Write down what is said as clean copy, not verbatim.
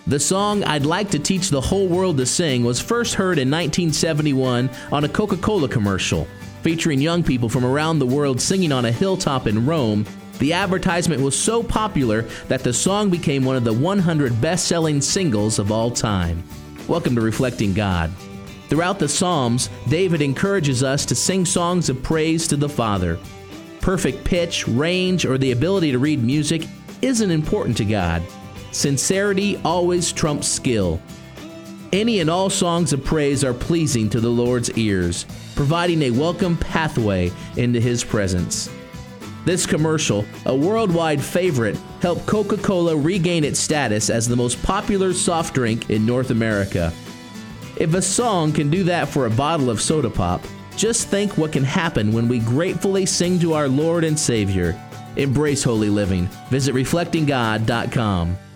The song "I'd Like to Teach the Whole World to Sing" was first heard in 1971 on a Coca-Cola commercial. Featuring young people from around the world singing on a hilltop in Rome, the advertisement was so popular that the song became one of the 100 best-selling singles of all time. Welcome to Reflecting God. Throughout the Psalms, David encourages us to sing songs of praise to the Father. Perfect pitch, range, or the ability to read music isn't important to God. Sincerity always trumps skill. Any and all songs of praise are pleasing to the Lord's ears, providing a welcome pathway into His presence. This commercial, a worldwide favorite, helped Coca-Cola regain its status as the most popular soft drink in North America. If a song can do that for a bottle of soda pop, just think what can happen when we gratefully sing to our Lord and Savior. Embrace holy living. Visit reflectinggod.com.